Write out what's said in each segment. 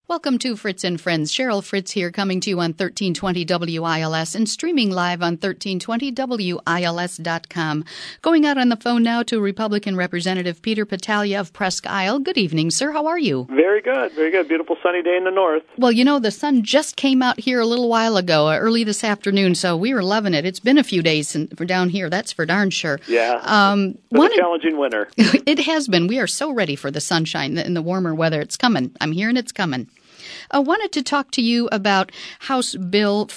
Welcome to Fritz and Friends. Cheryl Fritz here, coming to you on 1320 WILS and streaming live on 1320WILS.com. Going out on the phone now to Republican Representative Peter Battaglia of Presque Isle. Good evening, sir. How are you? Very good, very good. Beautiful sunny day in the north. Well, you know, the sun just came out here a little while ago, early this afternoon, so we were loving it. It's been a few days for down here, that's for darn sure. Yeah, it's been a challenging winter. It has been. We are so ready for the sunshine and the warmer weather. It's coming. I'm hearing it's coming. I wanted to talk to you about House Bill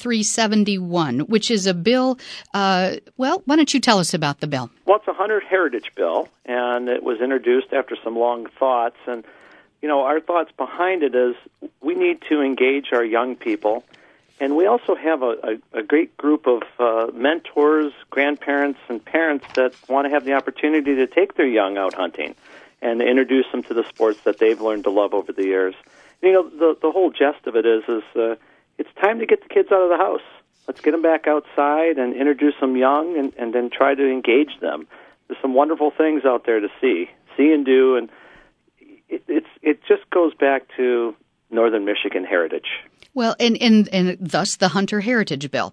4371, which is a bill, why don't you tell us about the bill? Well, it's a hunter heritage bill, and it was introduced after some long thoughts. And, you know, our thoughts behind it is we need to engage our young people. And we also have a great group of mentors, grandparents, and parents that want to have the opportunity to take their young out hunting and introduce them to the sports that they've learned to love over the years. You know, the whole gist of it is it's time to get the kids out of the house. Let's get them back outside and introduce them young and then try to engage them. There's some wonderful things out there to see and do, and it just goes back to Northern Michigan heritage. Well, and thus the Hunter Heritage Bill.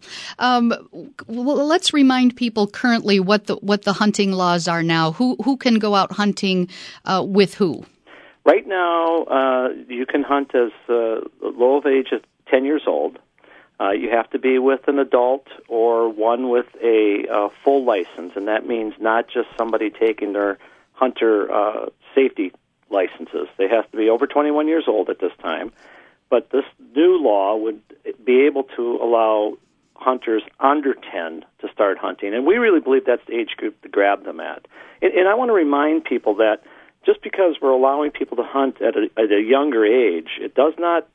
Let's remind people currently what the hunting laws are now. Who can go out hunting with who? Right now, you can hunt as low of age as 10 years old. You have to be with an adult or one with a full license, and that means not just somebody taking their hunter safety licenses. They have to be over 21 years old at this time. But this new law would be able to allow hunters under 10 to start hunting, and we really believe that's the age group to grab them at. And I want to remind people that just because we're allowing people to hunt at a younger age, it does not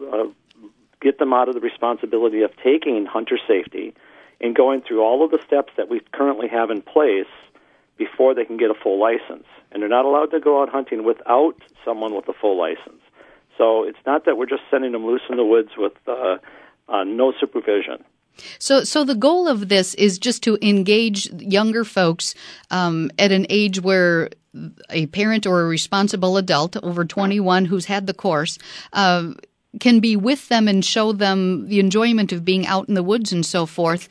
get them out of the responsibility of taking hunter safety and going through all of the steps that we currently have in place before they can get a full license. And they're not allowed to go out hunting without someone with a full license. So it's not that we're just sending them loose in the woods with no supervision. So the goal of this is just to engage younger folks at an age where a parent or a responsible adult over 21 who's had the course can be with them and show them the enjoyment of being out in the woods and so forth,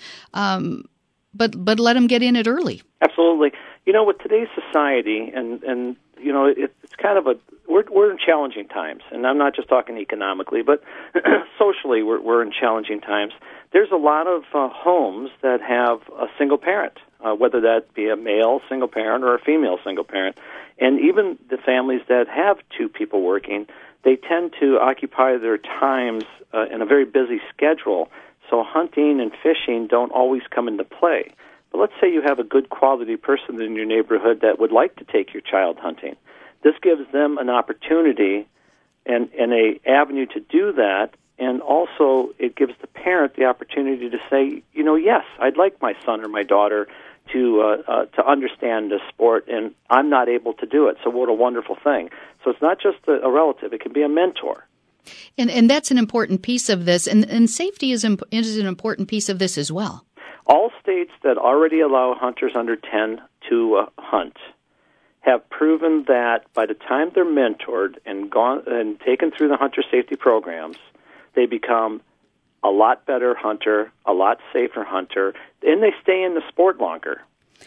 but let them get in it early. Absolutely. You know, with today's society, and you know, it's kind of we're in challenging times, and I'm not just talking economically, but socially we're in challenging times. There's a lot of homes that have a single parent, whether that be a male single parent or a female single parent. And even the families that have two people working, they tend to occupy their times in a very busy schedule, so hunting and fishing don't always come into play. But let's say you have a good quality person in your neighborhood that would like to take your child hunting. This gives them an opportunity and an avenue to do that, and also it gives the parent the opportunity to say, you know, yes, I'd like my son or my daughter to understand this sport, and I'm not able to do it. So what a wonderful thing. So it's not just a relative. It can be a mentor. And that's an important piece of this, and safety is an important piece of this as well. All states that already allow hunters under 10 to hunt have proven that by the time they're mentored and taken through the hunter safety programs, they become a lot better hunter, a lot safer hunter, and they stay in the sport longer.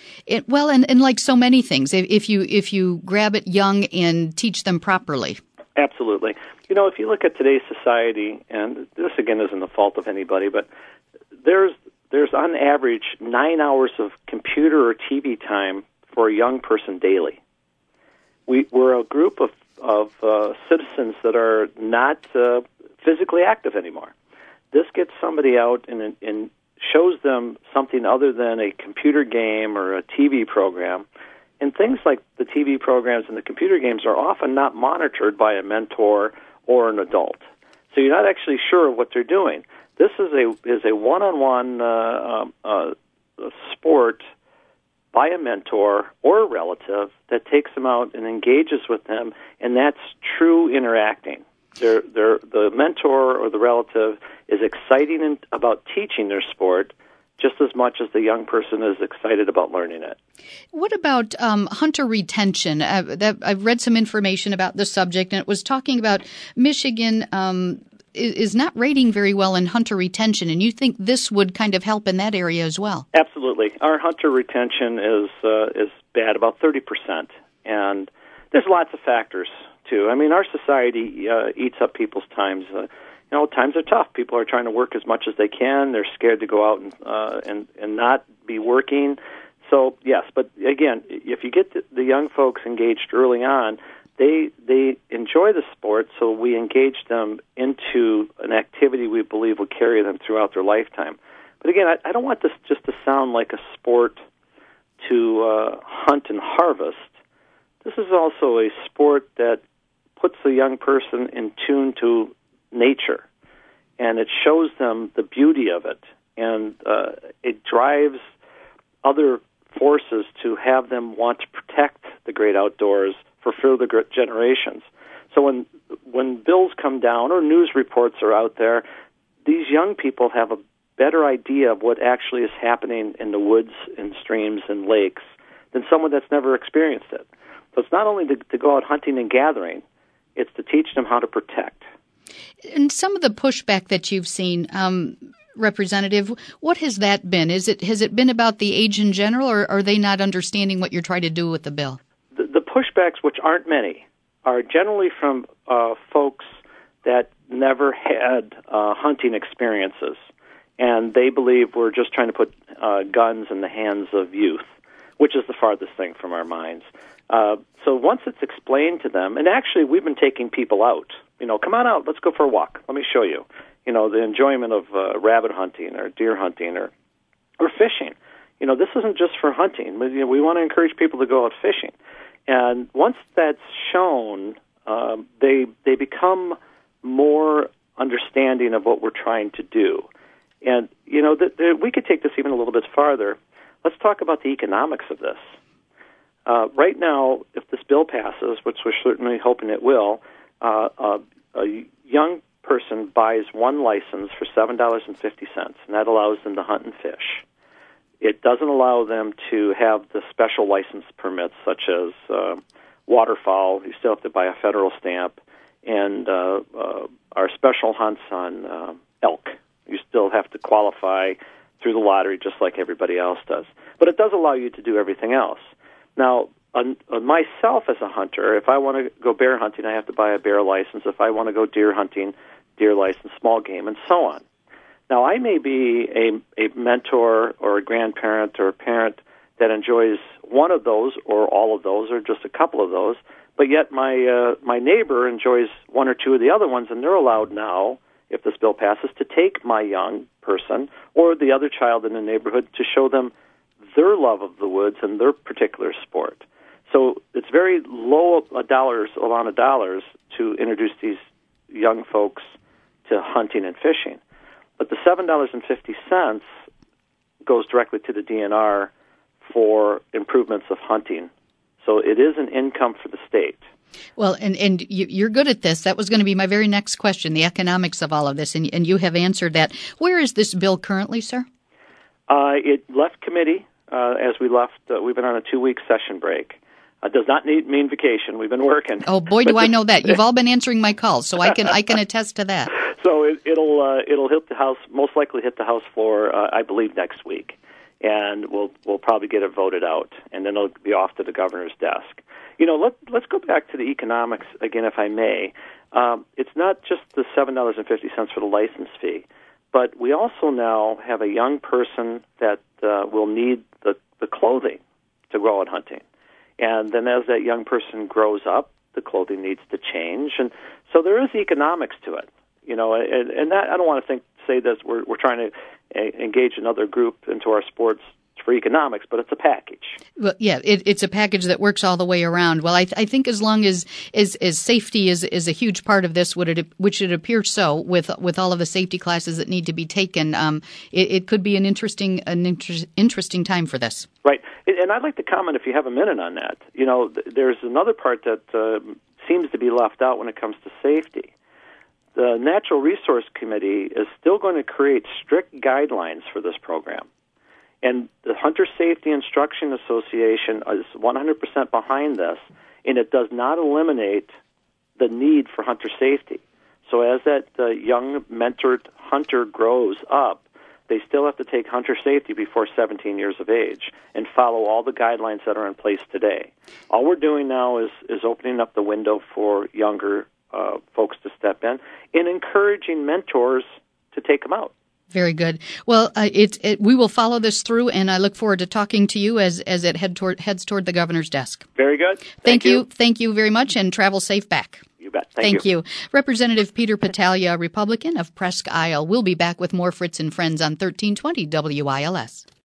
And like so many things, if you grab it young and teach them properly. Absolutely. You know, if you look at today's society, and this again isn't the fault of anybody, but there's on average 9 hours of computer or TV time for a young person daily. We're a group of citizens that are not physically active anymore. This gets somebody out and shows them something other than a computer game or a TV program. And things like the TV programs and the computer games are often not monitored by a mentor or an adult. So you're not actually sure of what they're doing. This is a one-on-one sport by a mentor or a relative that takes them out and engages with them, and that's true interacting. The mentor or the relative is exciting about teaching their sport, just as much as the young person is excited about learning it. What about hunter retention? I've read some information about the subject, and it was talking about Michigan is not rating very well in hunter retention, and you think this would kind of help in that area as well? Absolutely. Our hunter retention is bad, about 30%, and there's lots of factors too. I mean, our society eats up people's times. Times are tough. People are trying to work as much as they can. They're scared to go out and not be working. So yes, but again, if you get the young folks engaged early on, they enjoy the sport. So we engage them into an activity we believe will carry them throughout their lifetime. But again, I don't want this just to sound like a sport to hunt and harvest. This is also a sport that puts the young person in tune to nature, and it shows them the beauty of it, and it drives other forces to have them want to protect the great outdoors for further generations. So when bills come down or news reports are out there, these young people have a better idea of what actually is happening in the woods and streams and lakes than someone that's never experienced it. So it's not only to go out hunting and gathering, it's to teach them how to protect. And some of the pushback that you've seen, Representative, what has that been? Has it been about the age in general, or are they not understanding what you're trying to do with the bill? The pushbacks, which aren't many, are generally from folks that never had hunting experiences, and they believe we're just trying to put guns in the hands of youth, which is the farthest thing from our minds. So once it's explained to them, and actually we've been taking people out, come on out, let's go for a walk, let me show you, the enjoyment of rabbit hunting or deer hunting or fishing. This isn't just for hunting. We want to encourage people to go out fishing. And once that's shown, they become more understanding of what we're trying to do. And, we could take this even a little bit farther. Let's talk about the economics of this. Right now, if this bill passes, which we're certainly hoping it will, a young person buys one license for $7.50, and that allows them to hunt and fish. It doesn't allow them to have the special license permits, such as waterfowl. You still have to buy a federal stamp, and our special hunts on elk. You still have to qualify through the lottery just like everybody else does. But it does allow you to do everything else. Now, myself as a hunter, if I want to go bear hunting, I have to buy a bear license. If I want to go deer hunting, deer license, small game, and so on. Now, I may be a mentor or a grandparent or a parent that enjoys one of those or all of those or just a couple of those, but yet my neighbor enjoys one or two of the other ones, and they're allowed now, if this bill passes, to take my young person or the other child in the neighborhood to show them their love of the woods and their particular sport. So it's very low amount of dollars to introduce these young folks to hunting and fishing. But the $7.50 goes directly to the DNR for improvements of hunting. So it is an income for the state. Well, and you're good at this. That was going to be my very next question, the economics of all of this, and you have answered that. Where is this bill currently, sir? It left committee as we left. We've been on a 2-week session break. Does not mean vacation. We've been working. Oh boy, do I know that! You've all been answering my calls, so I can attest to that. So it'll hit the House, most likely hit the House floor, I believe, next week, and we'll probably get it voted out, and then it'll be off to the governor's desk. Let's go back to the economics again, if I may. It's not just the $7.50 for the license fee, but we also now have a young person that will need the clothing to go out hunting. And then as that young person grows up, the clothing needs to change. And so there is economics to it. And that, I don't want to say that we're trying to engage another group into our sports for economics, but it's a package. Well, yeah, it's a package that works all the way around. Well, I think as long as safety is a huge part of this, which it appears so with all of the safety classes that need to be taken, it could be an interesting time for this. Right, and I'd like to comment if you have a minute on that. There's another part that seems to be left out when it comes to safety. The Natural Resource Committee is still going to create strict guidelines for this program. And the Hunter Safety Instruction Association is 100% behind this, and it does not eliminate the need for hunter safety. So as that young mentored hunter grows up, they still have to take hunter safety before 17 years of age and follow all the guidelines that are in place today. All we're doing now is opening up the window for younger folks to step in and encouraging mentors to take them out. Very good. Well, we will follow this through, and I look forward to talking to you as it heads toward the governor's desk. Very good. Thank you. Thank you very much, and travel safe back. You bet. Thank you. Representative Peter Battaglia, Republican of Presque Isle. We'll be back with more Fritz and Friends on 1320 WILS.